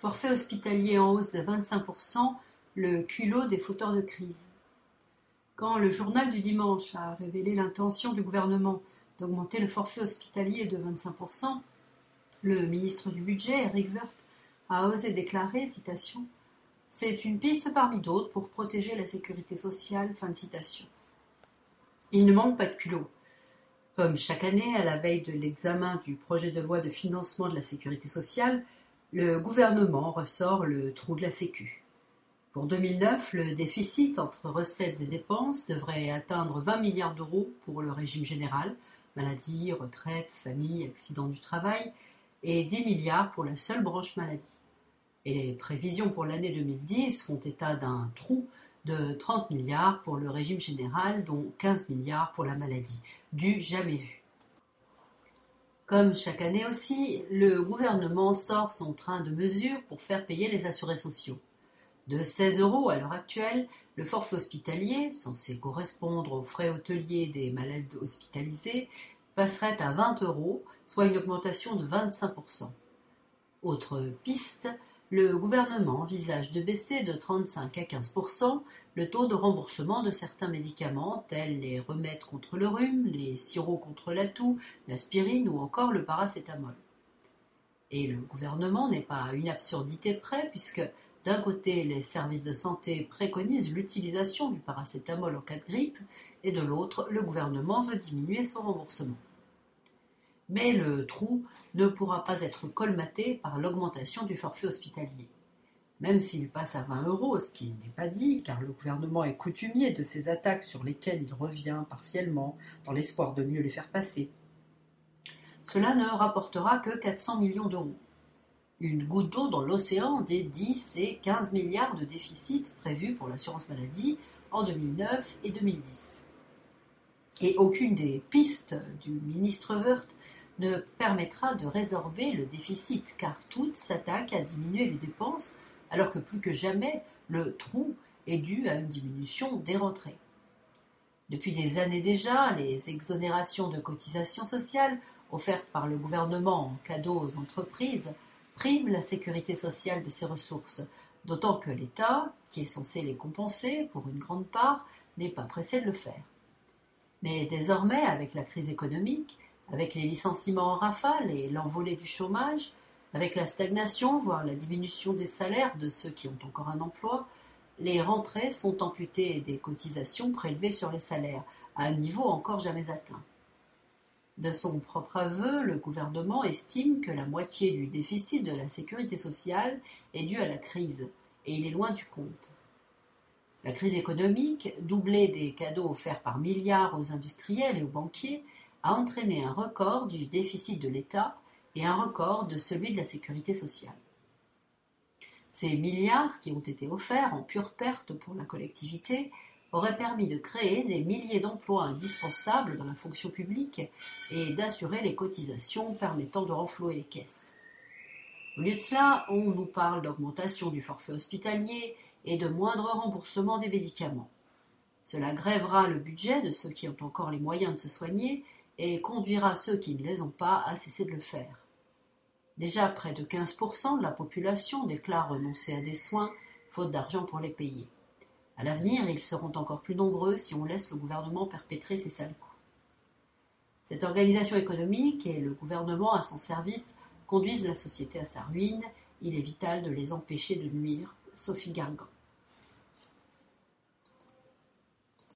Forfait hospitalier en hausse de 25%, le culot des fauteurs de crise. Quand le journal du dimanche a révélé l'intention du gouvernement d'augmenter le forfait hospitalier de 25%, le ministre du Budget, Éric Woerth, a osé déclarer, citation, « C'est une piste parmi d'autres pour protéger la sécurité sociale », fin de citation. Il ne manque pas de culot. Comme chaque année, à la veille de l'examen du projet de loi de financement de la sécurité sociale, le gouvernement ressort le trou de la Sécu. Pour 2009, le déficit entre recettes et dépenses devrait atteindre 20 milliards d'euros pour le régime général, maladie, retraite, famille, accident du travail, et 10 milliards pour la seule branche maladie. Et les prévisions pour l'année 2010 font état d'un trou de 30 milliards pour le régime général, dont 15 milliards pour la maladie, du jamais vu. Comme chaque année aussi, le gouvernement sort son train de mesures pour faire payer les assurés sociaux. De 16 € à l'heure actuelle, le forfait hospitalier, censé correspondre aux frais hôteliers des malades hospitalisés, passerait à 20 €, soit une augmentation de 25%. Autre piste, le gouvernement envisage de baisser de 35 à 15% le taux de remboursement de certains médicaments tels les remèdes contre le rhume, les sirops contre la toux, l'aspirine ou encore le paracétamol. Et le gouvernement n'est pas à une absurdité près puisque d'un côté les services de santé préconisent l'utilisation du paracétamol en cas de grippe et de l'autre le gouvernement veut diminuer son remboursement. Mais le trou ne pourra pas être colmaté par l'augmentation du forfait hospitalier. Même s'il passe à 20 €, ce qui n'est pas dit, car le gouvernement est coutumier de ces attaques sur lesquelles il revient partiellement, dans l'espoir de mieux les faire passer. Cela ne rapportera que 400 millions d'euros. Une goutte d'eau dans l'océan des 10 et 15 milliards de déficit prévus pour l'assurance maladie en 2009 et 2010. Et aucune des pistes du ministre Woerth ne permettra de résorber le déficit, car toutes s'attaquent à diminuer les dépenses, alors que plus que jamais, le trou est dû à une diminution des rentrées. Depuis des années déjà, les exonérations de cotisations sociales offertes par le gouvernement en cadeau aux entreprises priment la sécurité sociale de ses ressources, d'autant que l'État, qui est censé les compenser pour une grande part, n'est pas pressé de le faire. Mais désormais, avec la crise économique, avec les licenciements en rafale et l'envolée du chômage, avec la stagnation, voire la diminution des salaires de ceux qui ont encore un emploi, les rentrées sont amputées des cotisations prélevées sur les salaires, à un niveau encore jamais atteint. De son propre aveu, le gouvernement estime que la moitié du déficit de la sécurité sociale est due à la crise, et il est loin du compte. La crise économique, doublée des cadeaux offerts par milliards aux industriels et aux banquiers, a entraîné un record du déficit de l'État et un record de celui de la sécurité sociale. Ces milliards qui ont été offerts en pure perte pour la collectivité auraient permis de créer des milliers d'emplois indispensables dans la fonction publique et d'assurer les cotisations permettant de renflouer les caisses. Au lieu de cela, on nous parle d'augmentation du forfait hospitalier et de moindre remboursement des médicaments. Cela grèvera le budget de ceux qui ont encore les moyens de se soigner et conduira ceux qui ne les ont pas à cesser de le faire. Déjà près de 15% de la population déclare renoncer à des soins, faute d'argent pour les payer. À l'avenir, ils seront encore plus nombreux si on laisse le gouvernement perpétrer ces sales coups. Cette organisation économique et le gouvernement à son service conduisent la société à sa ruine. Il est vital de les empêcher de nuire. Sophie Gargan.